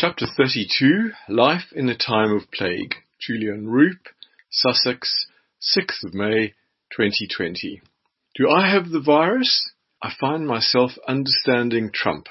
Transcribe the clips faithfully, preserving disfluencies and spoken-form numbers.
Chapter thirty-two, Life in a Time of Plague. Julian Roop, Sussex, sixth of May, twenty twenty. Do I have the virus? I find myself understanding Trump.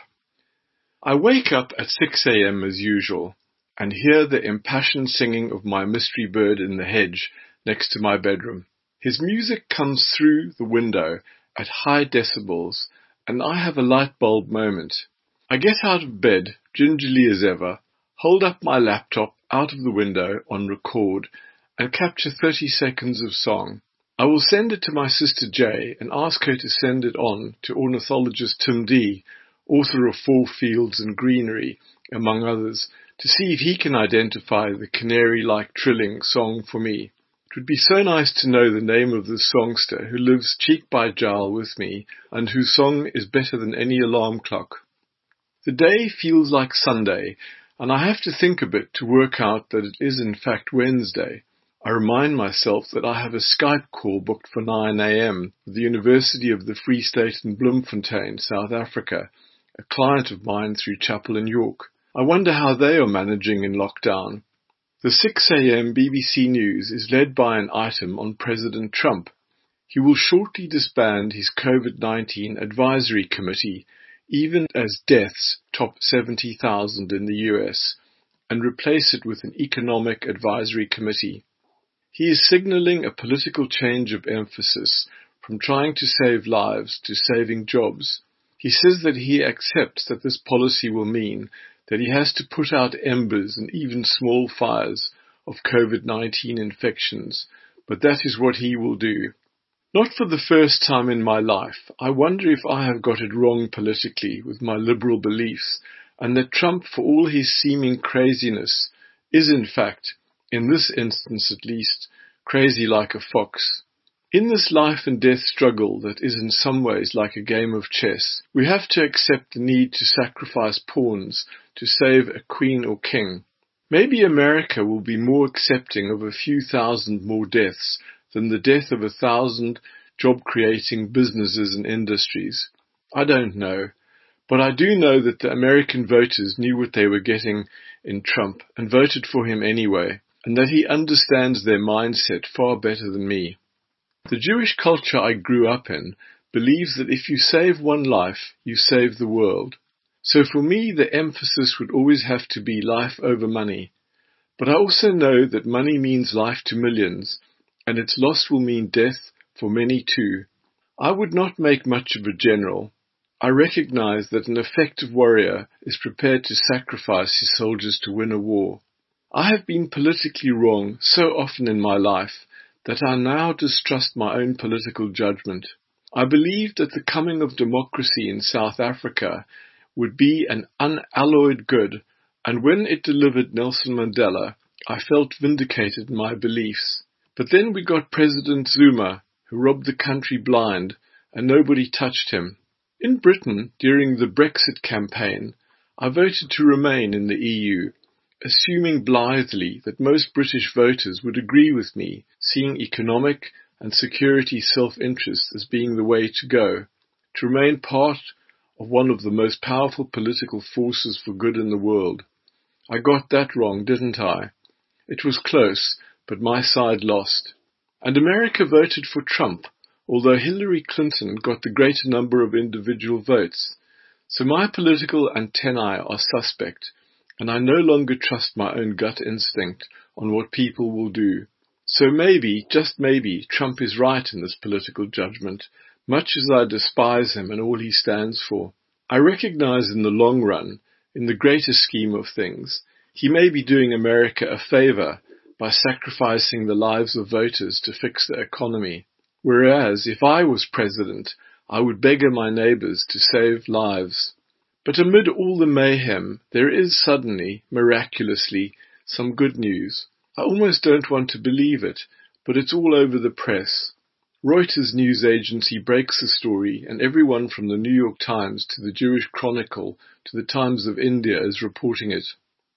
I wake up at six a.m. as usual, and hear the impassioned singing of my mystery bird in the hedge next to my bedroom. His music comes through the window at high decibels, and I have a light bulb moment. I get out of bed, gingerly as ever, hold up my laptop out of the window on record, and capture thirty seconds of song. I will send it to my sister Jay and ask her to send it on to ornithologist Tim D, author of Four Fields and Greenery, among others, to see if he can identify the canary-like trilling song for me. It would be so nice to know the name of the songster who lives cheek by jowl with me and whose song is better than any alarm clock. The day feels like Sunday, and I have to think a bit to work out that it is in fact Wednesday. I remind myself that I have a Skype call booked for nine a.m. with the University of the Free State in Bloemfontein, South Africa, a client of mine through Chapel in York. I wonder how they are managing in lockdown. The six a.m. B B C News is led by an item on President Trump. He will shortly disband his COVID nineteen advisory committee, even as deaths top seventy thousand in the U S, and replace it with an economic advisory committee. He is signalling a political change of emphasis from trying to save lives to saving jobs. He says that he accepts that this policy will mean that he has to put out embers and even small fires of COVID nineteen infections, but that is what he will do. Not for the first time in my life, I wonder if I have got it wrong politically with my liberal beliefs, and that Trump, for all his seeming craziness, is in fact, in this instance at least, crazy like a fox. In this life and death struggle that is in some ways like a game of chess, we have to accept the need to sacrifice pawns to save a queen or king. Maybe America will be more accepting of a few thousand more deaths than the death of a thousand job-creating businesses and industries. I don't know, but I do know that the American voters knew what they were getting in Trump and voted for him anyway, and that he understands their mindset far better than me. The Jewish culture I grew up in believes that if you save one life, you save the world. So for me, the emphasis would always have to be life over money. But I also know that money means life to millions, and its loss will mean death for many too. I would not make much of a general. I recognize that an effective warrior is prepared to sacrifice his soldiers to win a war. I have been politically wrong so often in my life that I now distrust my own political judgment. I believed that the coming of democracy in South Africa would be an unalloyed good, and when it delivered Nelson Mandela, I felt vindicated in my beliefs. But then we got President Zuma, who robbed the country blind, and nobody touched him. In Britain, during the Brexit campaign, I voted to remain in the E U, assuming blithely that most British voters would agree with me, seeing economic and security self-interest as being the way to go, to remain part of one of the most powerful political forces for good in the world. I got that wrong, didn't I? It was close, but my side lost. And America voted for Trump, although Hillary Clinton got the greater number of individual votes. So my political antennae are suspect, and I no longer trust my own gut instinct on what people will do. So maybe, just maybe, Trump is right in this political judgment, much as I despise him and all he stands for. I recognize in the long run, in the greater scheme of things, he may be doing America a favor by sacrificing the lives of voters to fix the economy. Whereas, if I was president, I would beggar my neighbors to save lives. But amid all the mayhem, there is suddenly, miraculously, some good news. I almost don't want to believe it, but it's all over the press. Reuters news agency breaks the story, and everyone from the New York Times to the Jewish Chronicle to the Times of India is reporting it.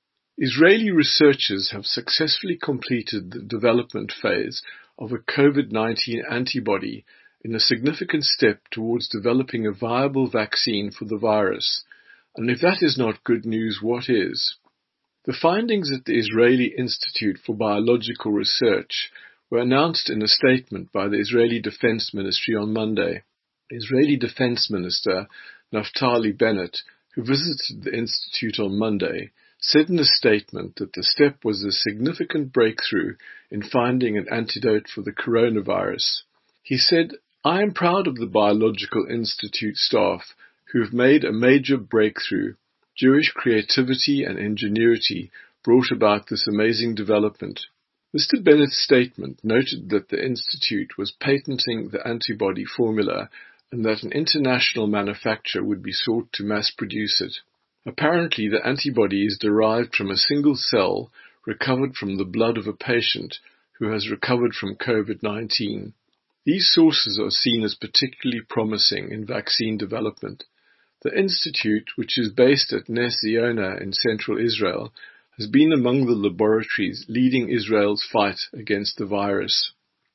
Israeli researchers have successfully completed the development phase of a COVID nineteen antibody in a significant step towards developing a viable vaccine for the virus. And if that is not good news, what is? The findings at the Israeli Institute for Biological Research were announced in a statement by the Israeli Defense Ministry on Monday. Israeli Defense Minister Naftali Bennett, who visited the institute on Monday, said in a statement that the step was a significant breakthrough in finding an antidote for the coronavirus. He said, "I am proud of the Biological Institute staff who have made a major breakthrough. Jewish creativity and ingenuity brought about this amazing development." Mister Bennett's statement noted that the institute was patenting the antibody formula and that an international manufacturer would be sought to mass produce it. Apparently, the antibody is derived from a single cell recovered from the blood of a patient who has recovered from COVID nineteen. These sources are seen as particularly promising in vaccine development. The institute, which is based at Nes Ziona in central Israel, has been among the laboratories leading Israel's fight against the virus.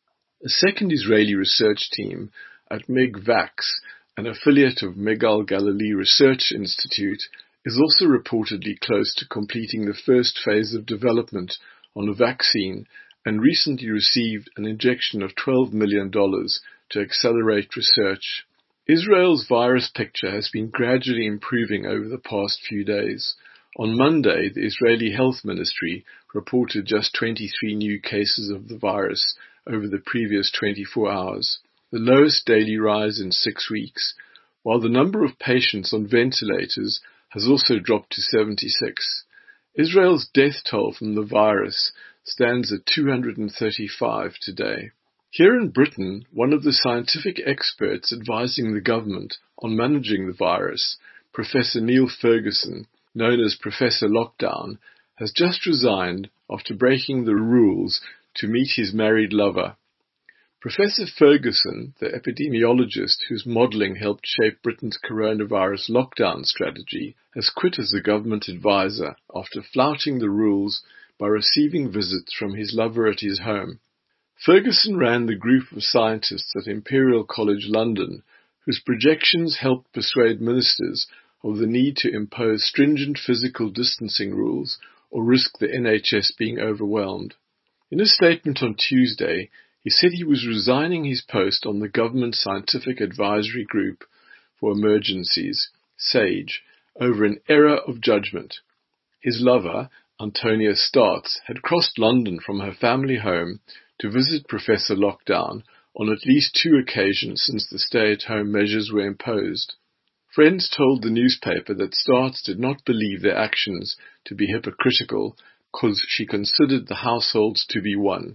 A second Israeli research team at MigVax, an affiliate of Megal Galilee Research Institute, is also reportedly close to completing the first phase of development on a vaccine and recently received an injection of twelve million dollars to accelerate research. Israel's virus picture has been gradually improving over the past few days. On Monday, the Israeli Health Ministry reported just twenty-three new cases of the virus over the previous twenty-four hours, the lowest daily rise in six weeks, while the number of patients on ventilators has also dropped to seventy-six. Israel's death toll from the virus stands at two hundred thirty-five today. Here in Britain, one of the scientific experts advising the government on managing the virus, Professor Neil Ferguson, known as Professor Lockdown, has just resigned after breaking the rules to meet his married lover. Professor Ferguson, the epidemiologist whose modelling helped shape Britain's coronavirus lockdown strategy, has quit as a government advisor after flouting the rules by receiving visits from his lover at his home. Ferguson ran the group of scientists at Imperial College London, whose projections helped persuade ministers of the need to impose stringent physical distancing rules or risk the N H S being overwhelmed. In a statement on Tuesday, he said he was resigning his post on the Government Scientific Advisory Group for Emergencies, SAGE, over an error of judgment. His lover, Antonia Starts, had crossed London from her family home to visit Professor Lockdown on at least two occasions since the stay-at-home measures were imposed. Friends told the newspaper that Starts did not believe their actions to be hypocritical because she considered the households to be one.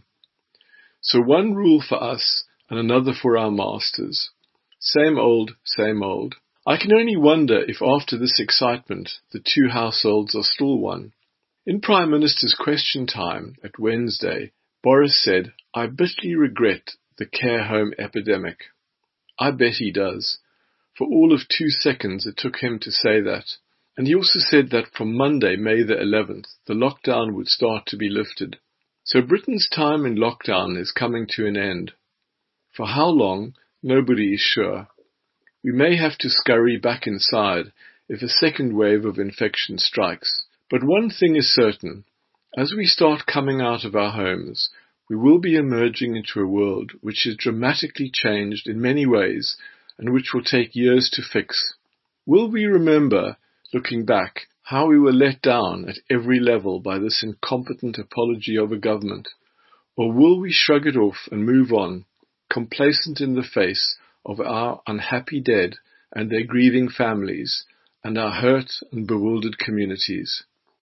So one rule for us and another for our masters. Same old, same old. I can only wonder if after this excitement the two households are still one. In Prime Minister's Question Time at Wednesday, Boris said, "I bitterly regret the care home epidemic." I bet he does. For all of two seconds it took him to say that. And he also said that from Monday, May the eleventh, the lockdown would start to be lifted. So Britain's time in lockdown is coming to an end. For how long, nobody is sure. We may have to scurry back inside if a second wave of infection strikes. But one thing is certain. As we start coming out of our homes, we will be emerging into a world which is dramatically changed in many ways and which will take years to fix. Will we remember, looking back, how we were let down at every level by this incompetent apology of a government? Or will we shrug it off and move on, complacent in the face of our unhappy dead and their grieving families, and our hurt and bewildered communities?